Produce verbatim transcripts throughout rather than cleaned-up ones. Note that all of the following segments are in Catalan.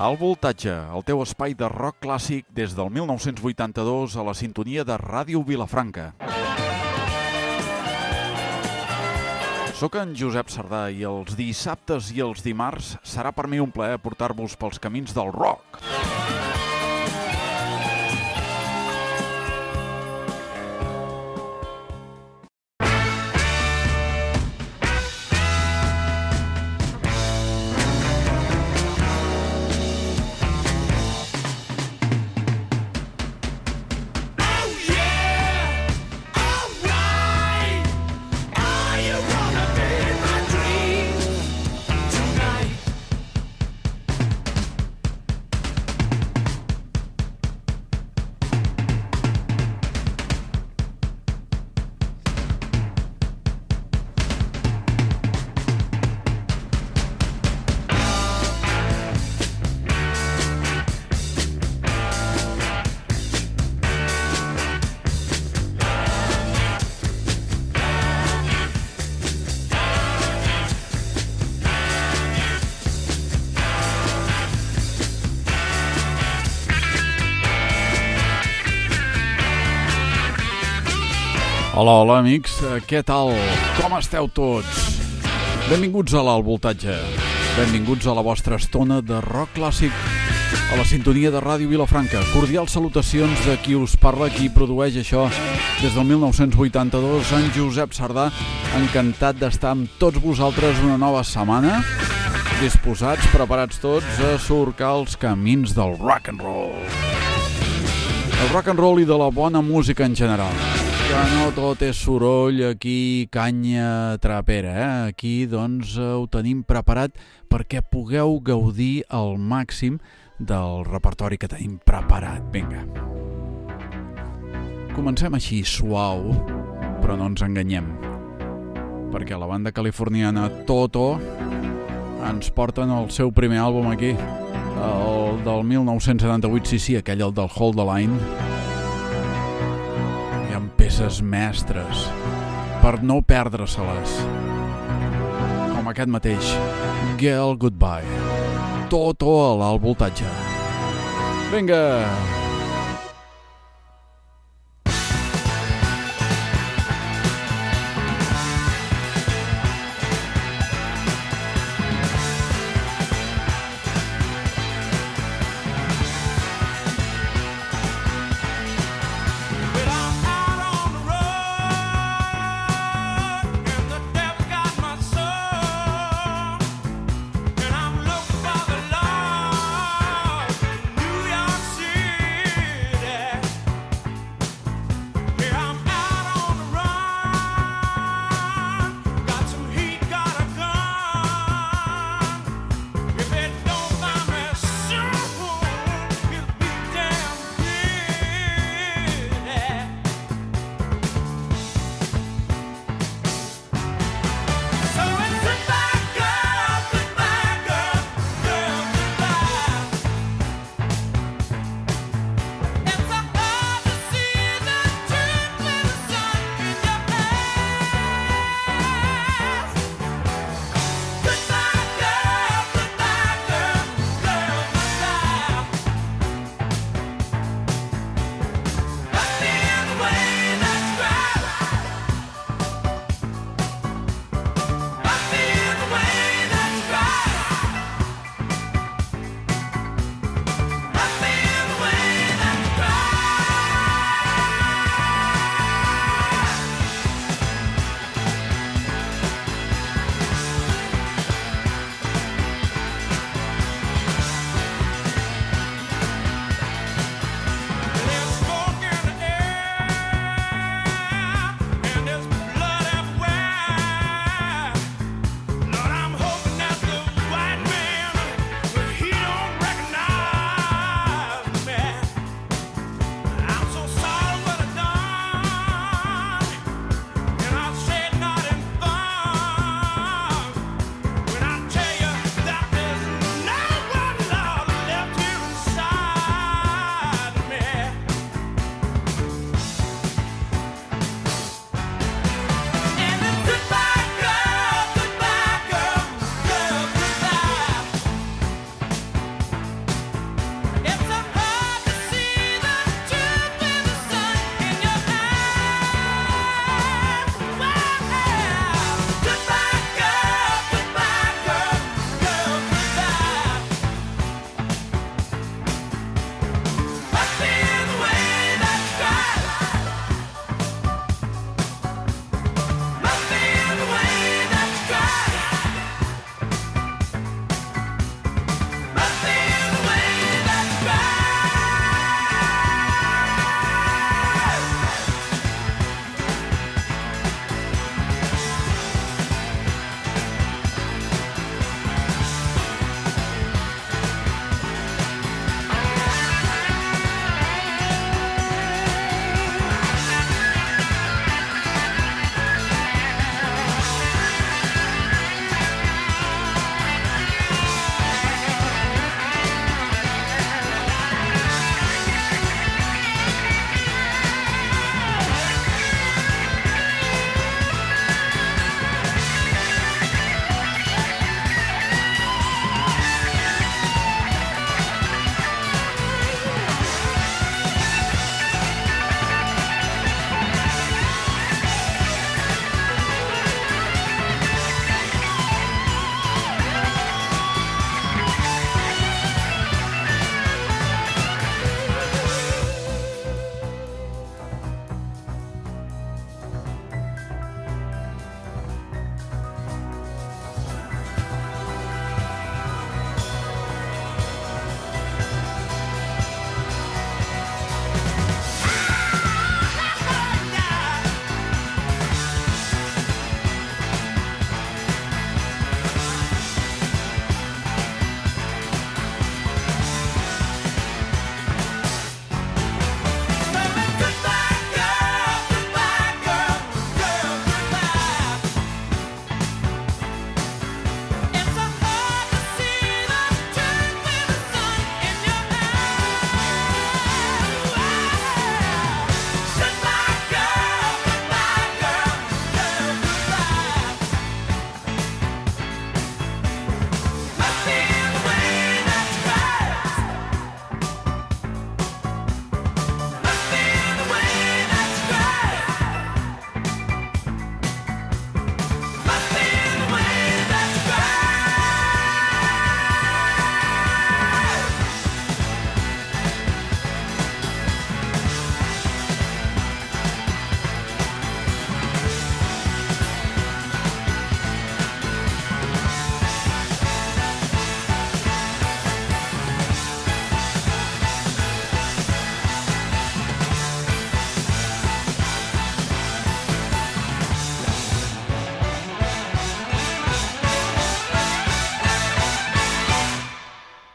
Al Voltatge, el teu espai de rock clàssic des del mil nou-cents vuitanta-dos a la sintonia de Ràdio Vilafranca. Soc en Josep Sardà i els dissabtes i els dimarts serà per mi un plaer portar-vos pels camins del rock. Hola, hola, amics. Què tal? Com esteu tots? Benvinguts a l'Alt Voltatge. Benvinguts a la vostra estona de rock clàssic a la sintonia de Ràdio Vilafranca. Cordials salutacions de qui us parla, qui produeix això des del mil nou-cents vuitanta-dos, en Josep Sardà. Encantat d'estar amb tots vosaltres una nova setmana, disposats, preparats tots a surcar els camins del rock and roll. El rock and roll i de la bona música en general. Que no tot és soroll, aquí canya trapera, eh? Aquí doncs ho tenim preparat perquè pugueu gaudir al màxim del repertori que tenim preparat. Vinga. Comencem així suau, però no ens enganyem, perquè la banda californiana Toto ens porten el seu primer àlbum aquí, el del mil nou-cents setanta-vuit, sí, sí, aquell el del Hold the Line. Peces mestres per no perdre-se-les, com aquest mateix Girl Goodbye. Toto a l'Alt Voltatge. Vinga! I'm looking for the Lord, New York City.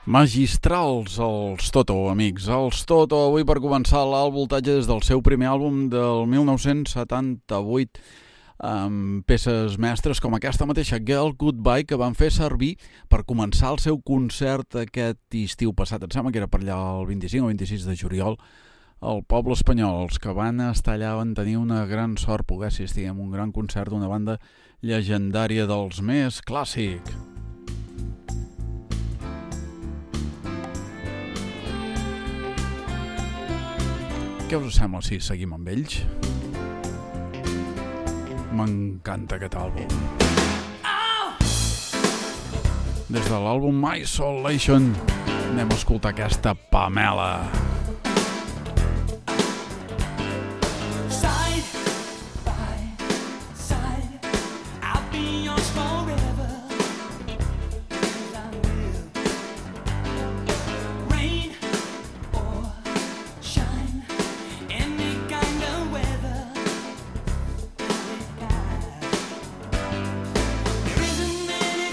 Magistrals, els Toto, amics. Els Toto, avui per començar l'alt voltatge des del seu primer àlbum del mil nou-cents setanta-vuit, amb peces mestres com aquesta mateixa, Girl Goodbye, que van fer servir per començar el seu concert aquest estiu passat. Em sembla que era per allà el vint-i-cinc o vint-i-sis de juliol, al Poble Espanyol. Els que van estar allà van tenir una gran sort poder assistir a un gran concert d'una banda llegendària dels més clàssic. Què us sembla si seguim amb ells? M'encanta aquest àlbum. Des de l'àlbum Isolation anem a escoltar aquesta Pamela.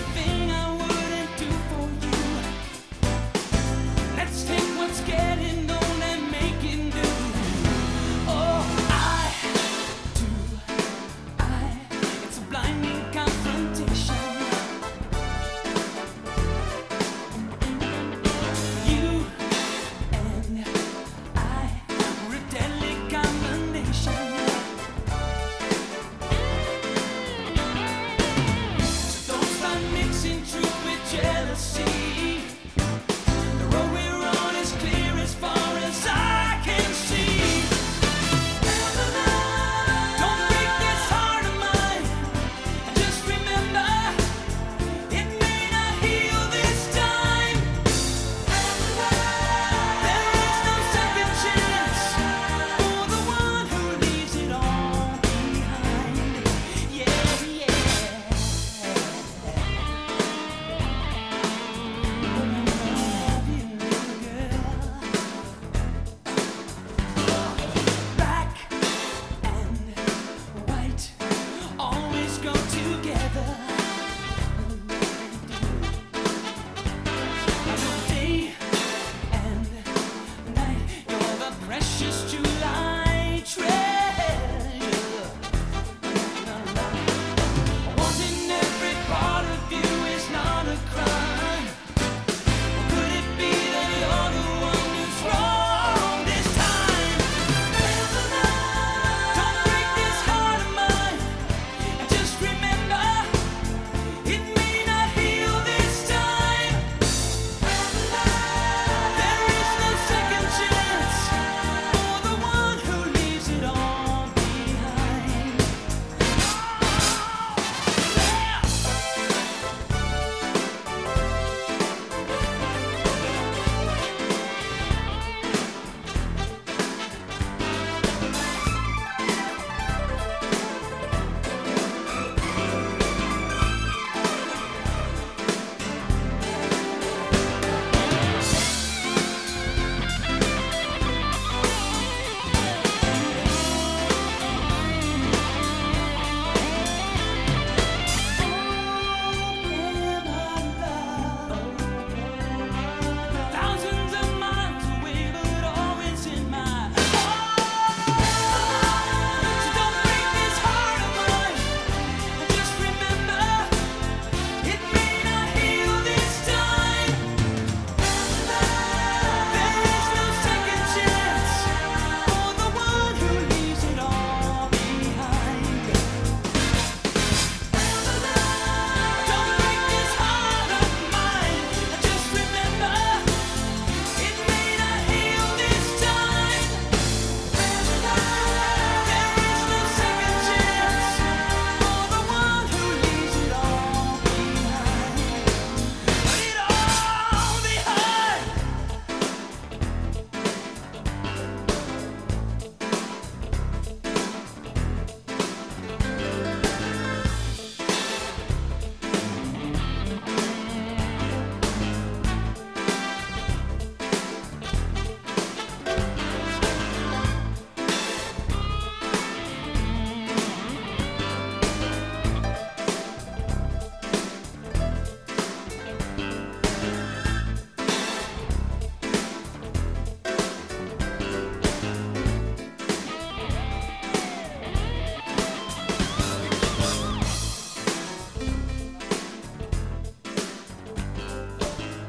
Getting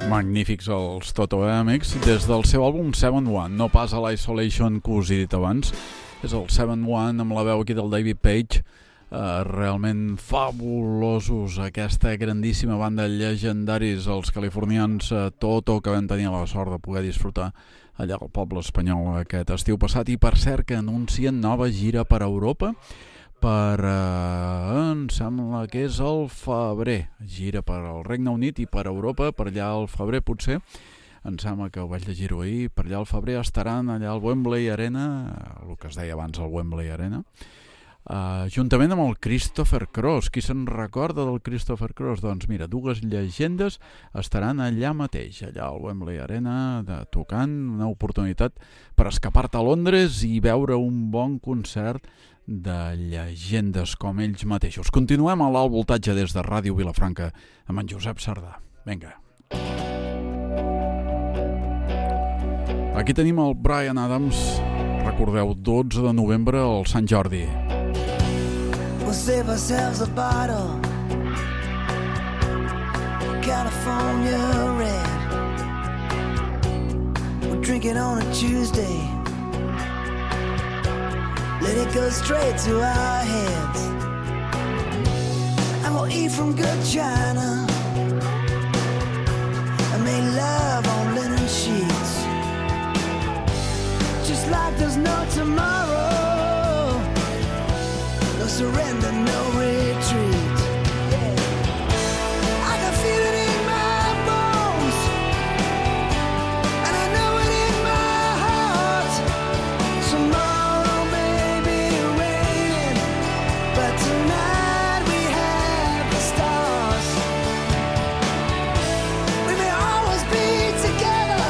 Magnífics els Toto, eh, amics? Des del seu àlbum seven one, no pas a l'Isolation que us he dit abans, és el seven one amb la veu aquí del David Page, eh, realment fabulosos, aquesta grandíssima banda llegendaris, els californians eh, Toto, que vam tenir la sort de poder disfrutar allà al poble espanyol aquest estiu passat, i per cert que anuncien nova gira per Europa, per, eh, em sembla que és el febrer, gira per al Regne Unit i per Europa, per allà al febrer potser, em sembla que ho vaig llegir-ho ahir, per allà al febrer estaran allà al Wembley Arena, el que es deia abans el Wembley Arena, eh, juntament amb el Christopher Cross. Qui se'n recorda del Christopher Cross? Doncs mira, dues llegendes estaran allà mateix, allà al Wembley Arena, de, tocant, una oportunitat per escapar-te a Londres i veure un bon concert de llegendes com ells mateixos. Continuem a l'alt voltatge des de Ràdio Vilafranca amb en Josep Sardà. Vinga. Aquí tenim el Bryan Adams. Recordeu, dotze de novembre, al Sant Jordi. We'll save ourselves a bottle, California red. We'll drink it on a Tuesday, let it go straight to our heads, and we'll eat from good china and make love on linen sheets, just like there's no tomorrow, no surrender, no retreat. Yeah. I can feel it in my bones, and I know it in my heart. Tomorrow may be raining, but tonight we have the stars. We may always be together,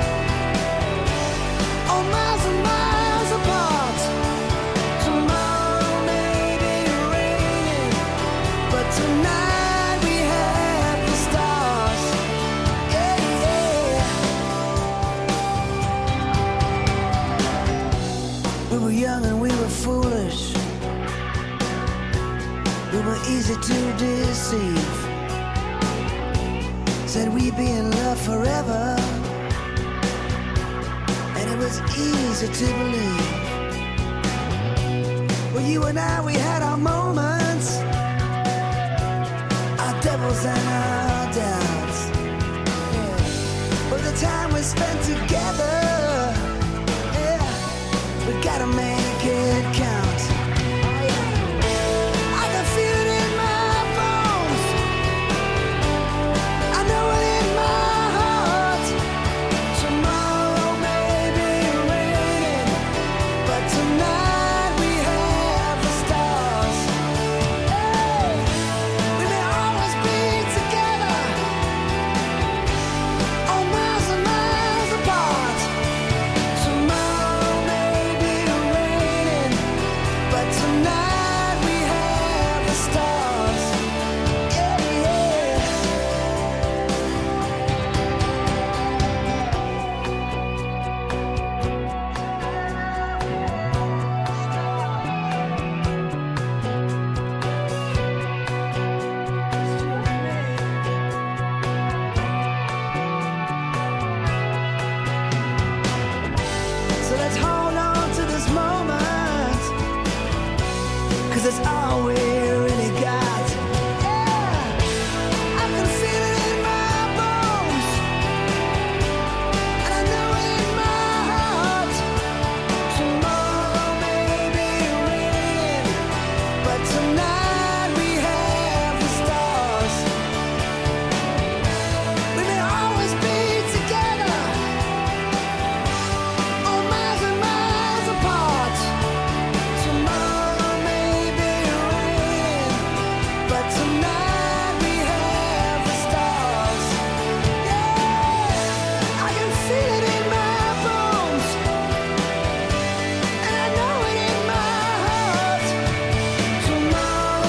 oh, miles and miles apart. Tomorrow may be raining, but tonight we have the stars. Yeah, yeah. We were young and we were foolish, we were easy to deceive, said we'd be in love forever, and it was easy to believe. Well, you and I, we had our moments, our devils and our doubts. Yeah. But the time we spent together, yeah, we gotta make it count. I can feel it in my bones, I know it in my heart. Tomorrow may be raining, but tonight we have the stars. Hey, we may always be together, oh, miles and miles apart. Tomorrow may be raining, but tonight we have the stars. Yeah, yeah. So let's hold on to this moment, 'cause it's all we really got. Yeah, I can feel it in my bones, and I know it in my heart. Tomorrow may be raining, but tonight we have the stars. We may always be together, oh, miles and miles apart. Tomorrow may be raining, but tonight we have the stars. Yeah, I can feel it in my bones, and I know it in my heart. Tomorrow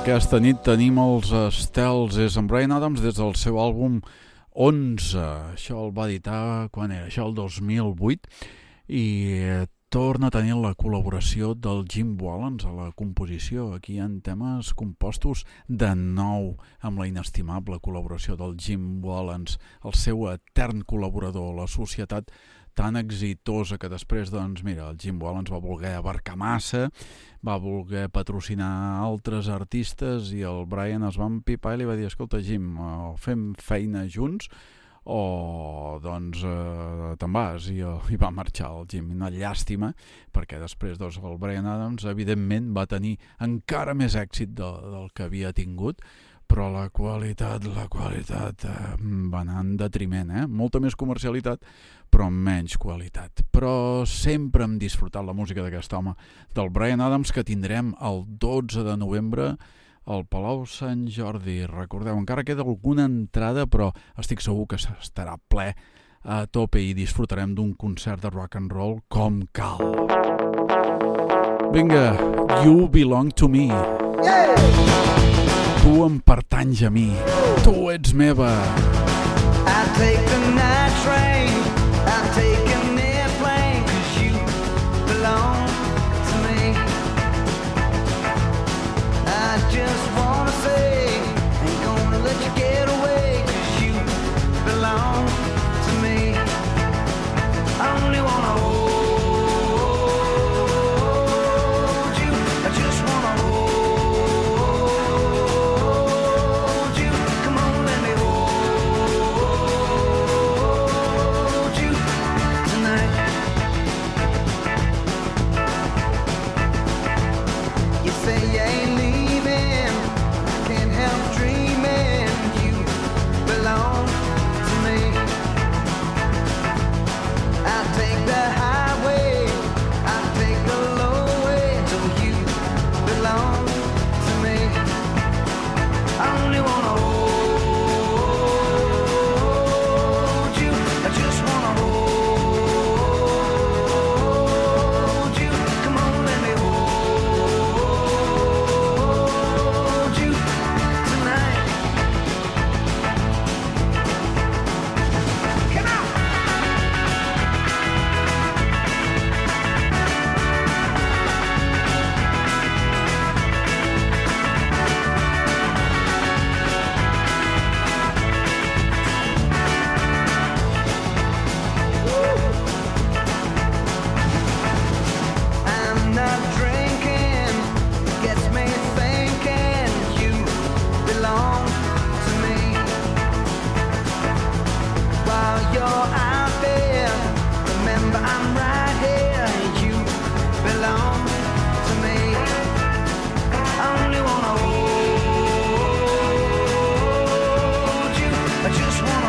Aquesta nit tenim els estels, és en Bryan Adams des del seu àlbum onze. Això el va editar, quan era? Això el dos mil vuit, i torna a tenir la col·laboració del Jim Wallens a la composició. Aquí hi ha temes compostos de nou amb la inestimable col·laboració del Jim Wallens, el seu etern col·laborador, la societat tan exitosa que després, doncs, mira, el Jim Wallens va voler abarcar massa, va voler patrocinar altres artistes i el Bryan es va empipar i li va dir, escolta, Jim, o fem feina junts o, doncs, eh, te'n vas, i, i va marxar el Jim. Una llàstima, perquè després, doncs, el Bryan Adams, evidentment, va tenir encara més èxit de, del que havia tingut, però la qualitat, la qualitat eh, va anar en detriment, eh? Molta més comercialitat, però menys qualitat. Però sempre hem disfrutat la música d'aquest home, del Bryan Adams, que tindrem el dotze de novembre al Palau Sant Jordi. Recordeu, encara queda alguna entrada, però estic segur que estarà ple a tope i disfrutarem d'un concert de rock and roll com cal. Vinga, You Belong to Me. Yeah! Tu em pertanys a mi, tu ets meva. I take the night train, I take an airplane, 'cause you belong to me. I just wanna say, ain't gonna let you get away, 'cause you belong to me. I only wanna hold you, I just wanna hold you. Come on, let me hold you tonight. You say you ain't leaving, I can't help dreaming. You belong to me. I'll take the highway, I'll take the low way, till you belong to me. I only wanna hold you, I just wanna hold you. Come on, let me hold you tonight. Come on! I'm not drinking, gets me thinking you belong to me. While you're out there, remember I'm right here. You belong to me. I only wanna hold you, I just wanna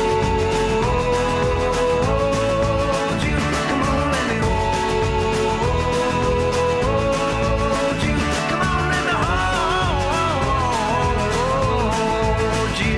hold you. Come on, let me hold you. Come on, let me hold you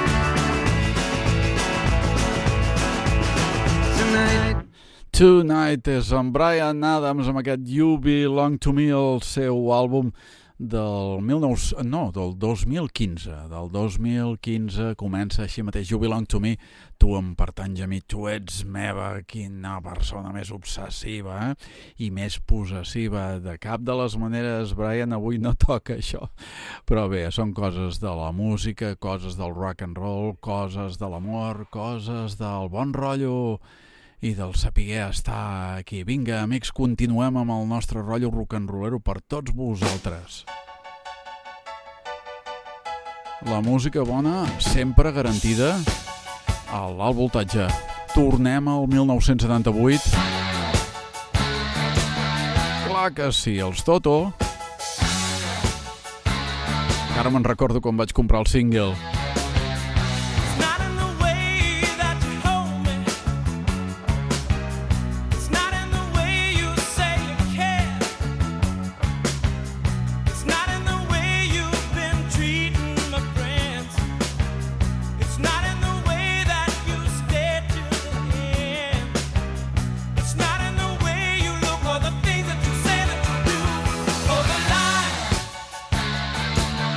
tonight. Tonight és en Bryan Adams amb aquest You Belong to Me, el seu àlbum del mil nou cents, no, del dos mil quinze. Del dos mil quinze comença així mateix, You Belong to Me, tu em pertanys a mi, tu ets meva. Quina persona més obsessiva, eh? I més possessiva. De cap de les maneres, Bryan, avui no toca això. Però bé, són coses de la música, coses del rock and roll, coses de l'amor, coses del bon rotllo i del saber estar aquí. Vinga, amics, continuem amb el nostre rotllo rock and rollero per tots vosaltres. La música bona sempre garantida a l'alt voltatge. Tornem al mil nou-cents setanta-vuit. Clar que sí, els Toto. Ara me'n recordo quan vaig comprar el single. It's not in the way that you hold me. It's not in the way you say you care. It's not in the way you've been treating my friends. It's not in the way that you stay to the end. It's not in the way you look or the things that you say that you do. Or the lie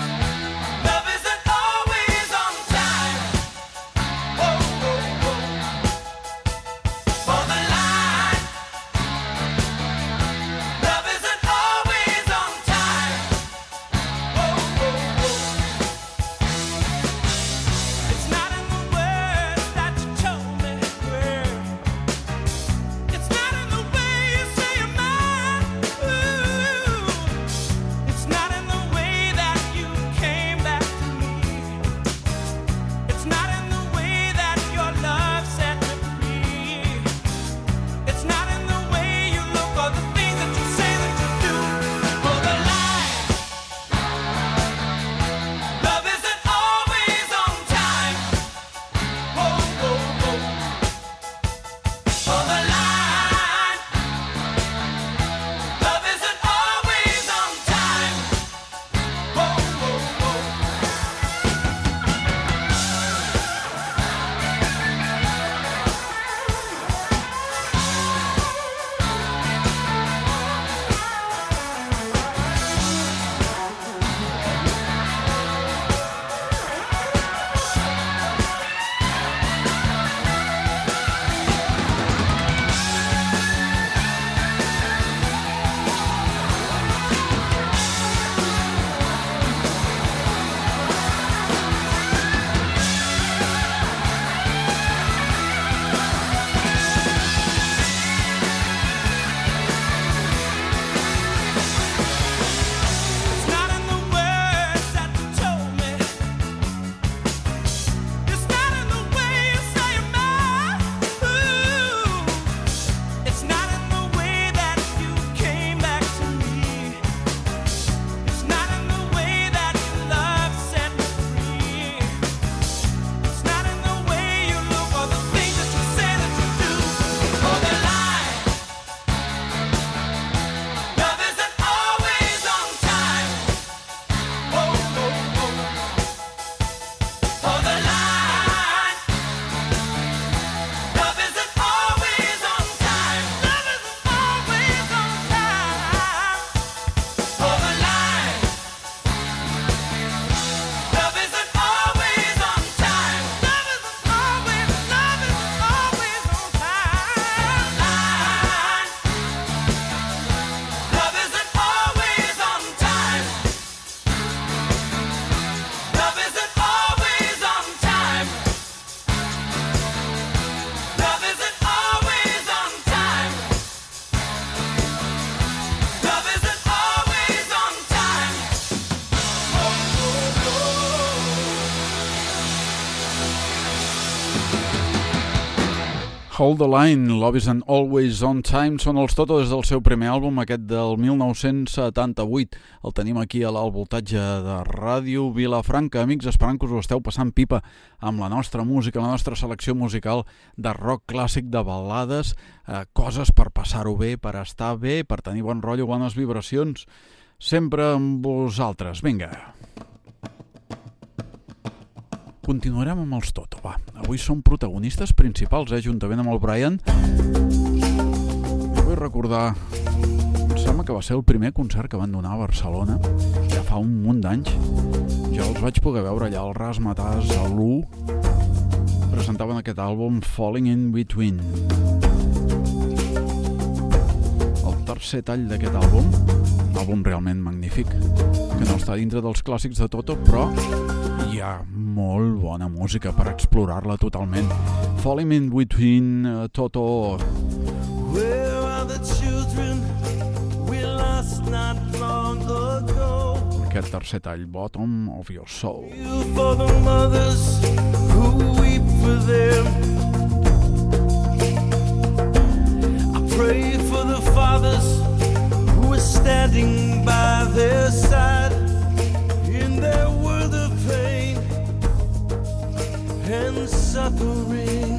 Hold the Line, Love Isn't Always on Time són els Toto des del seu primer àlbum, aquest del mil nou-cents setanta-vuit. El tenim aquí a l'alt voltatge de Ràdio Vilafranca. Amics, esperant que us ho esteu passant pipa amb la nostra música, la nostra selecció musical de rock clàssic, de balades, eh, coses per passar-ho bé, per estar bé, per tenir bon rotllo, bones vibracions, sempre amb vosaltres. Vinga. Continuarem amb els Toto, va. Avui són protagonistes principals, eh, juntament amb el Brian. Vull recordar, em sembla que va ser el primer concert que van donar a Barcelona, ja fa un munt d'anys. Jo els vaig poder veure allà al Razzmatazz, a l'U. Presentaven aquest àlbum Falling in Between. El tercer tall d'aquest àlbum, un àlbum realment magnífic, que no està dintre dels clàssics de Toto, però hi ha molt bona música per explorar-la totalment. Falling in Between, uh, Toto. Where are the children we lost not long ago? Aquest tercer tall, Bottom of Your Soul. You for the mothers who weep for them. I pray for the fathers who are standing by their side in their world of pain and suffering.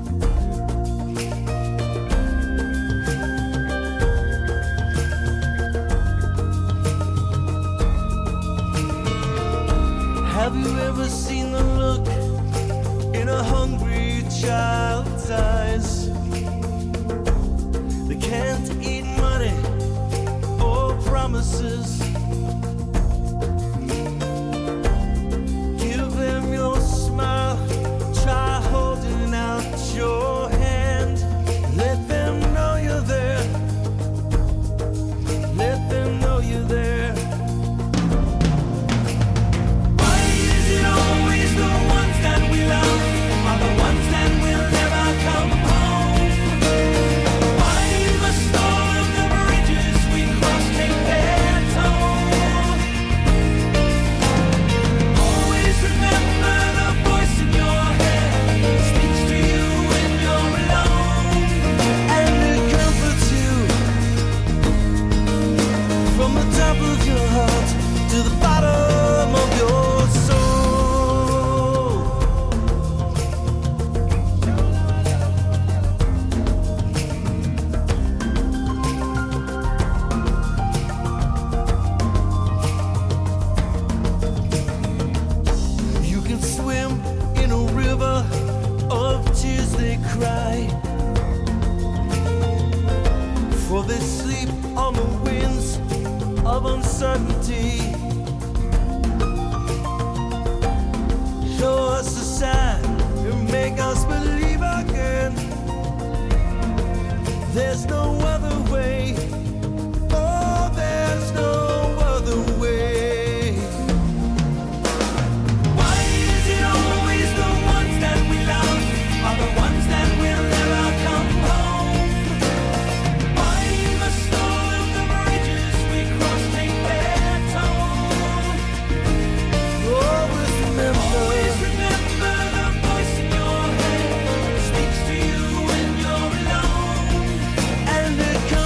Have you ever seen the look in a hungry child's eyes? They can't eat money or promises. Give them your smile, try holding out your hand. Let them know you're there. Let them know you're there. Why is it always the ones that we love are the ones that will never come home? Why must all of the bridges we cross take their toll? Always remember the voice in your head speaks to you when you're alone, and it comforts you from the top of your heart to the bottom of your soul. You can swim in a river of tears they cry, for they sleep on the winds of uncertainty. Show us a sign and make us believe again. There's no other way. Oh, there's no other way. Why is it always the ones that we love are the ones that will never come home? Why must all of the bridges we cross take their toll? Always remember, always remember the voice in your head speaks to you when you're alone, and it comes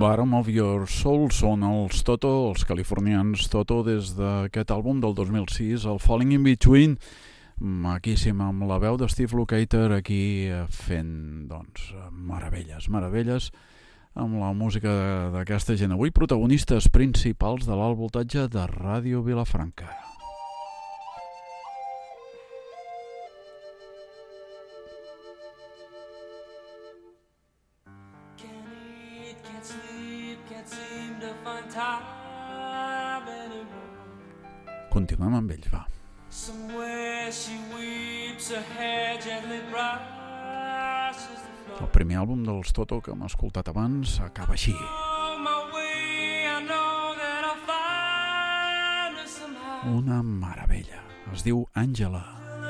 Bottom of Your Soul són els Toto, els californians Toto, des d'aquest àlbum del dos mil sis, el Falling in Between, maquíssim, amb la veu de Steve Lukather aquí fent, doncs, meravelles, meravelles, amb la música d'aquesta gent. Avui protagonistes principals de l'alt voltatge de Ràdio Vilafranca. Continuem amb ells, va. El primer àlbum dels Toto que hem escoltat abans acaba així. Una meravella. Es diu Angela.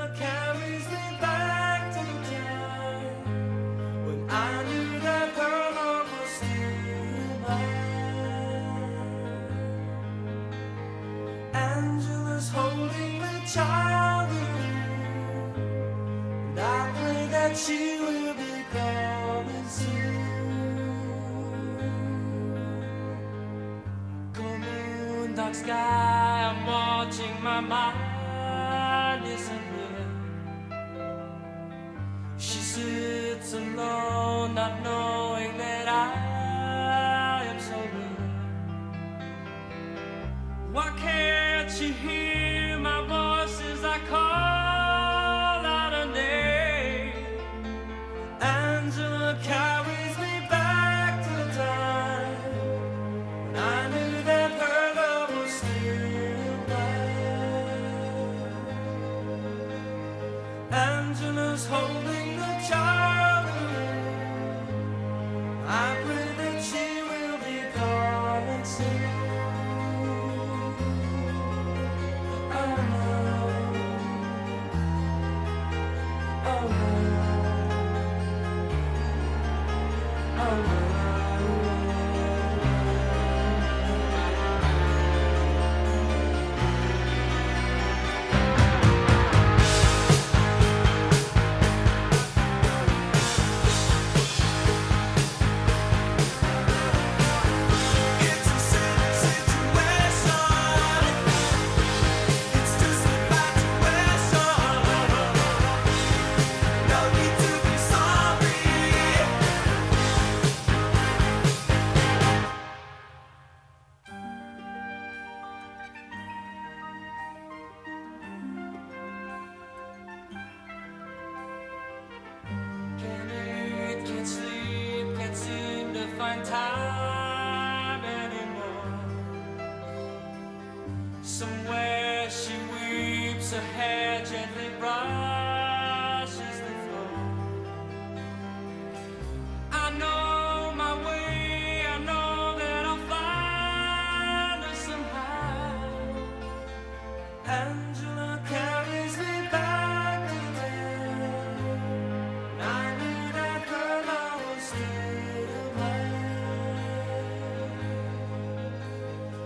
Holding the child and I pray that she will be coming soon. Cold moon, dark sky, I'm watching my mind disappear. She sits alone, not knowing that I am so near. Why can't she hear my voice as I call out her name? Angela carries me back to the time when I knew that her love was still blind. Angela's holding the child. I pray that she will be coming soon.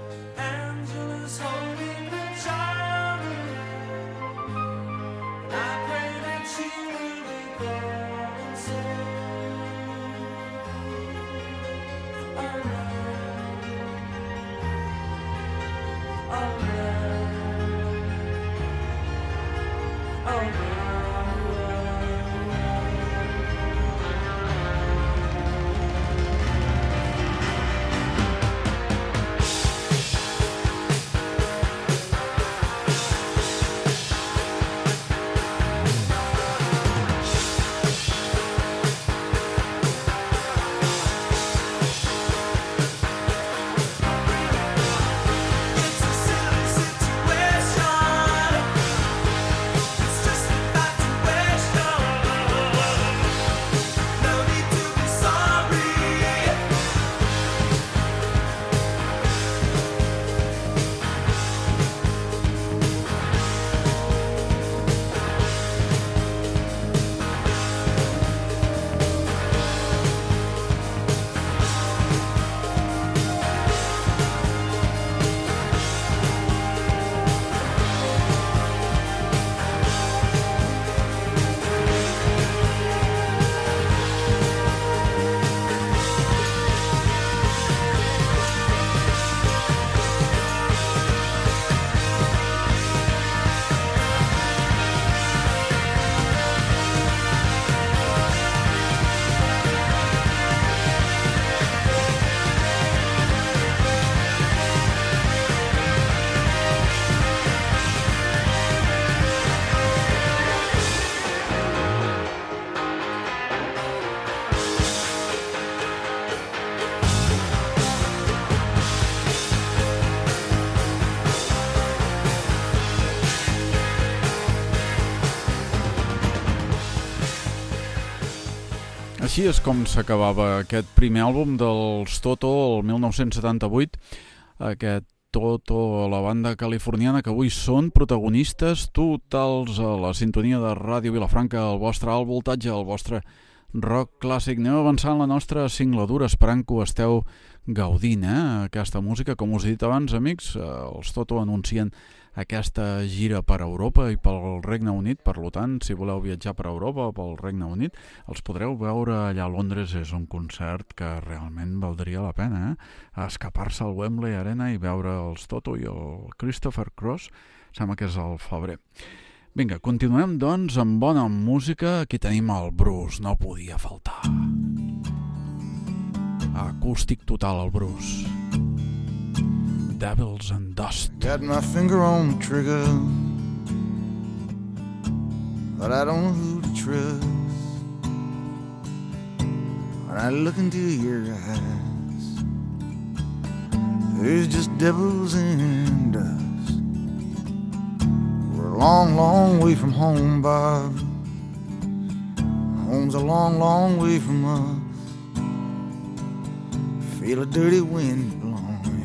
I així és com s'acabava aquest primer àlbum dels Toto el mil nou-cents setanta-vuit, aquest Toto, la banda californiana que avui són protagonistes totals a la sintonia de Ràdio Vilafranca, el vostre alt voltatge, el vostre rock clàssic. Anem avançant la nostra singladura, esperant que ho esteu gaudint, eh? Aquesta música, com us he dit abans, amics, els Toto anuncien aquesta gira per Europa i pel Regne Unit. Per tant, si voleu viatjar per Europa o pel Regne Unit, els podreu veure allà a Londres. És un concert que realment valdria la pena, eh? Escapar-se al Wembley Arena i veure els Toto i el Christopher Cross, sembla que és al febrer. Vinga, continuem doncs amb bona música. Aquí tenim el Bruce, no podia faltar. Acústic total, el Bruce. Devils and Dust. Got my finger on the trigger, but I don't know who to trust. When I look into your eyes, there's just devils and dust. We're a long, long way from home, Bob. Home's a long, long way from us. Feel a dirty wind blowing.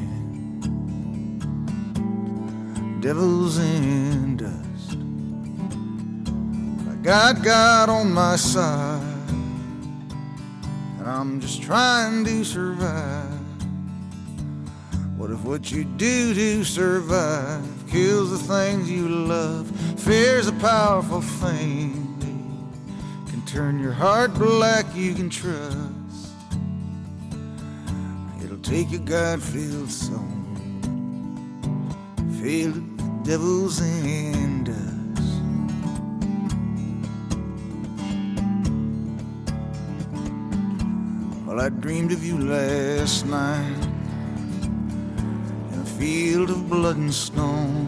Devils and dust. I got God on my side, and I'm just trying to survive. What if what you do to survive kills the things you love? Fear's a powerful thing, can turn your heart black, you can trust. It'll take your God-filled soul, filled with devils and dust. Well, I dreamed of you last night in a field of blood and stone.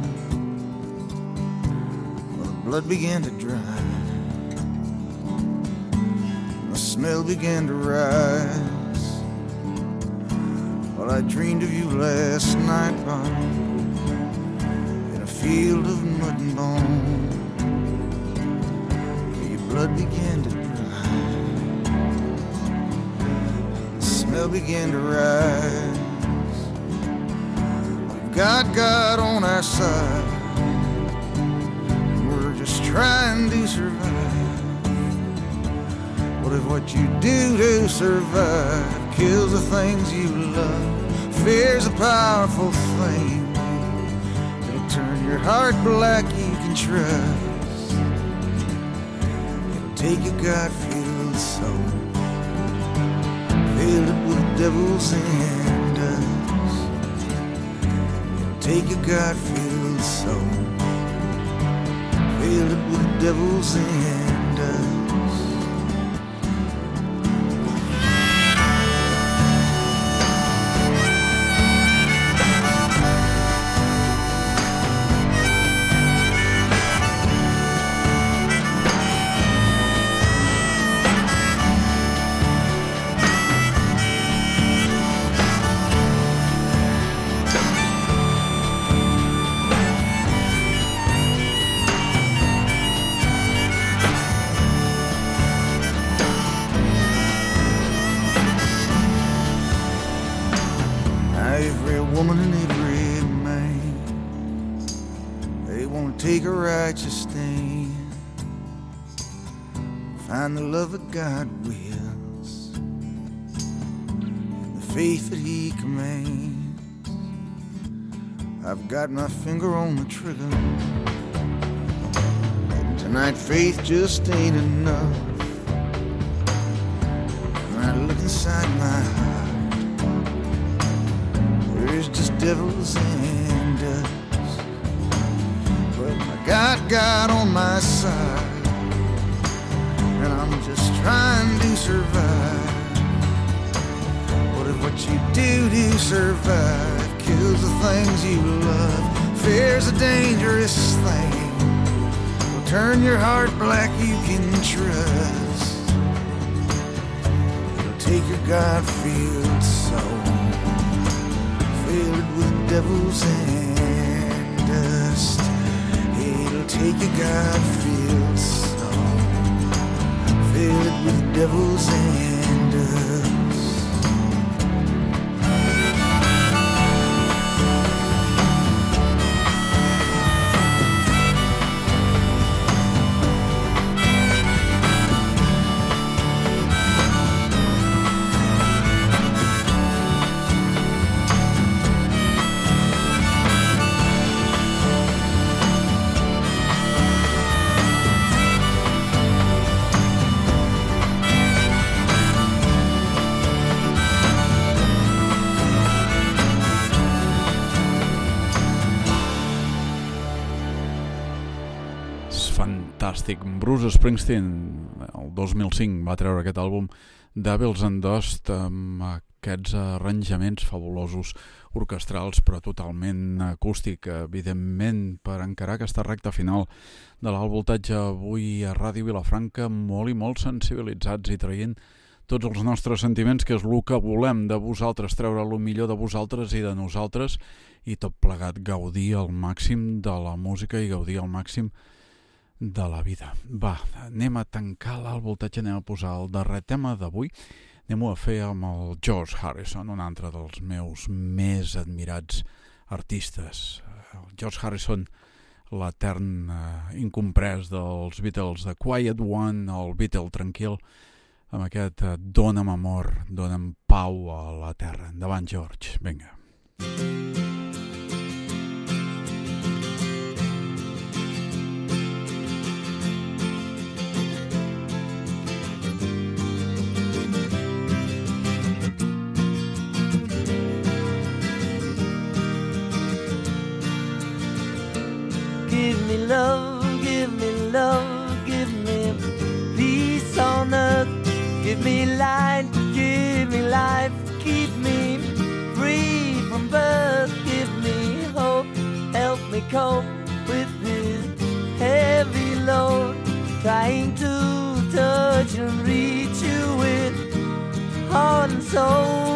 Well, the blood began to dry, and the smell began to rise. Well, I dreamed of you last night, Bob, field of mud and bone. Your blood began to dry, the smell began to rise. We've got God on our side, and we're just trying to survive. What if what you do to survive kills the things you love? Fear's a powerful thing, turn your heart black, you can trust. It'll take your God-filled soul, fill it with devils and dust. It'll take your God-filled soul, fill it with devils and dust. Take a righteous stand, find the love that God wills, and the faith that He commands. I've got my finger on the trigger, and tonight faith just ain't enough. When I look inside my heart, there's just devils and dust. I got God on my side, and I'm just trying to survive. What if what you do to survive kills the things you love? Fear's a dangerous thing, will turn your heart black, you can trust. It'll take your God-filled soul, fill it with devils and dust. It'll take your God-filled soul, fill it with devils and us. Fantàstic. Bruce Springsteen el dos mil cinc va treure aquest àlbum Devils and Dust amb aquests arranjaments fabulosos orquestrals però totalment acústic, evidentment, per encarar aquesta recta final de l'alt voltatge avui a Ràdio Vilafranca, molt i molt sensibilitzats i traient tots els nostres sentiments, que és el que volem de vosaltres, treure el millor de vosaltres i de nosaltres, i tot plegat gaudir al màxim de la música i gaudir al màxim de la vida. Va, anem a tancar l'alt voltatge, anem a posar el darrer tema d'avui, anem-ho a fer amb el George Harrison, un altre dels meus més admirats artistes. El George Harrison, l'etern eh, incomprès dels Beatles, de Quiet One, el Beatle tranquil, amb aquest eh, dona'm amor, dona'm pau a la terra. Endavant, George, vinga. Give me love, give me love, give me peace on earth. Give me light, give me life, keep me free from birth. Give me hope, help me cope with this heavy load. Trying to touch and reach you with heart and soul.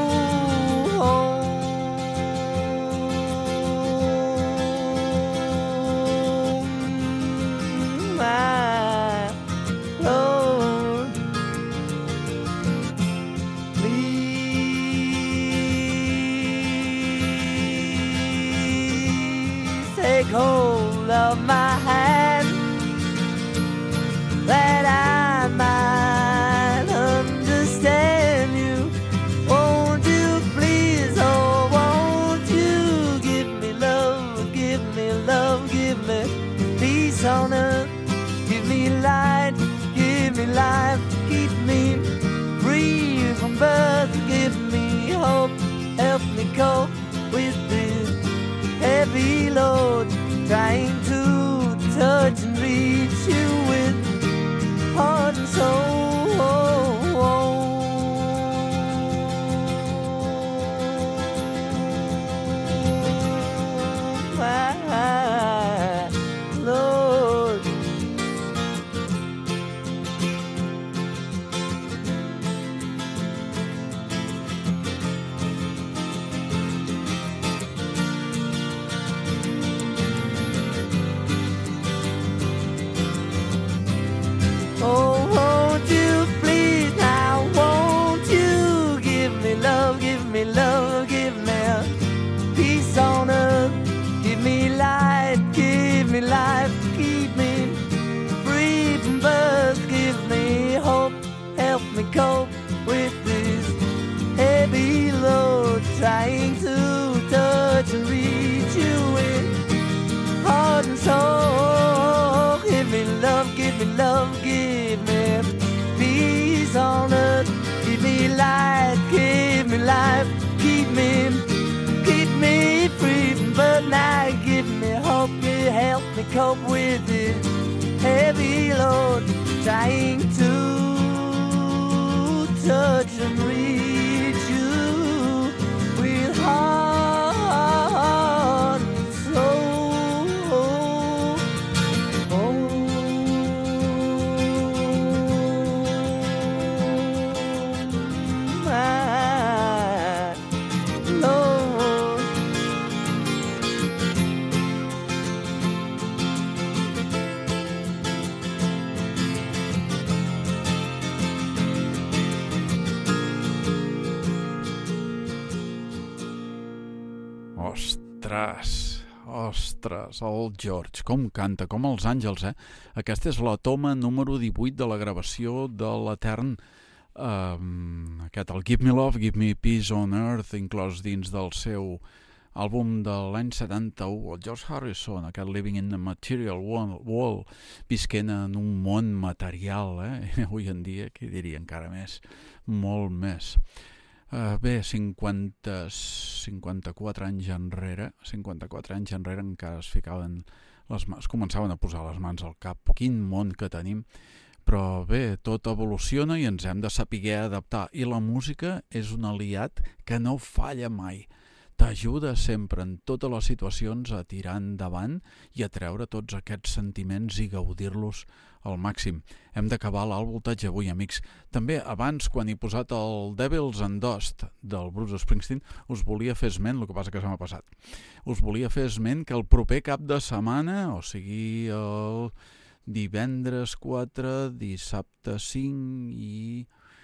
My Lord, please take hold of my hand, that I might understand you. Won't you please, oh, won't you give me love, give me love, give me peace on earth. Give me light, give me life, keep me free from birth. Give me hope, help me cope with this heavy load. Trying to touch and reach you with heart and soul. My Lord, oh, won't you please now, won't you give me love, give me love, give me peace on earth. Give me light, give me life, keep me free from birth. Give me hope, help me cope with this heavy load. Trying to touch and reach you with heart and soul. Give me love, give me love, give me peace on earth. Give me light, give me life, keep me, keep me free from birth. Now give me hope, you help me cope with this heavy load. Trying to touch and reach you with heart and soul. Oh, my Lord. Ostres, ostres, el George, com canta, com els àngels, eh? Aquesta és la toma número divuit de la gravació de l'Etern, um, aquest, el Give Me Love, Give Me Peace on Earth, inclòs dins del seu àlbum de l'any setanta-u, el George Harrison, aquest Living in the Material World, visquent en un món material, eh? Avui en dia, qui diria encara més, molt més. Uh, bé, cinquanta, cinquanta-quatre anys enrere, cinquanta-quatre anys enrere encara es ficaven les mans, començaven a posar les mans al cap. Quin món que tenim! Però bé, tot evoluciona i ens hem de saber adaptar. I la música és un aliat que no falla mai. T'ajuda sempre en totes les situacions a tirar endavant i a treure tots aquests sentiments i gaudir-los al màxim. Hem d'acabar l'alt voltatge avui, amics. També, abans, quan he posat el Devils and Dust del Bruce Springsteen, us volia fer esment, el que passa que se m'ha passat, us volia fer esment que el proper cap de setmana, o sigui, el divendres quatre, dissabte cinc i...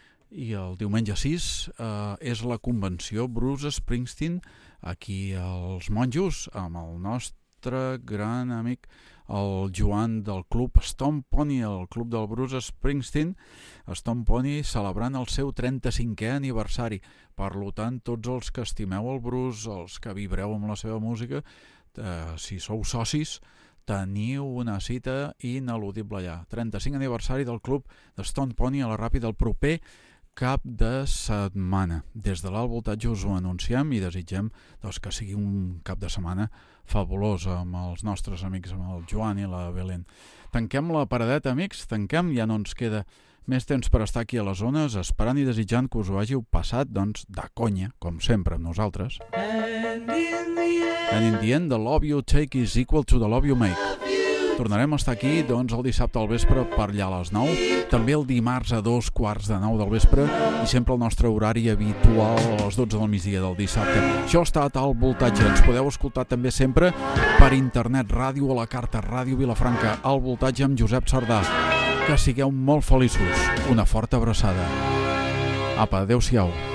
i el diumenge sis eh, és la convenció Bruce Springsteen aquí als Monjos amb el nostre gran amic el Joan del club Stone Pony, el club del Bruce Springsteen, Stone Pony celebrant el seu trenta-cinquè aniversari. Per tant, tots els que estimeu el Bruce, els que vibreu amb la seva música, eh, si sou socis, teniu una cita ineludible allà. trenta-cinc aniversari del club de Stone Pony a la Ràpida el proper cap de setmana. Des de l'alt voltatge us ho anunciem i desitgem doncs, que sigui un cap de setmana fabulós amb els nostres amics, amb el Joan i la Belén. Tanquem la paradeta, amics, tanquem, ja no ens queda més temps per estar aquí a les zones, esperant i desitjant que us ho hàgiu passat doncs, de conya, com sempre amb nosaltres. And in the end, And in the end, the love you take is equal to the love you make. Tornarem a estar aquí doncs, el dissabte al vespre per allà a les nou, també el dimarts a dos quarts de nou del vespre i sempre el nostre horari habitual a les dotze del migdia del dissabte. Això ha estat al voltatge. Ens podeu escoltar també sempre per internet, ràdio a la carta, Ràdio Vilafranca, al voltatge amb Josep Sardà. Que sigueu molt feliços. Una forta abraçada. Apa, adeu-siau.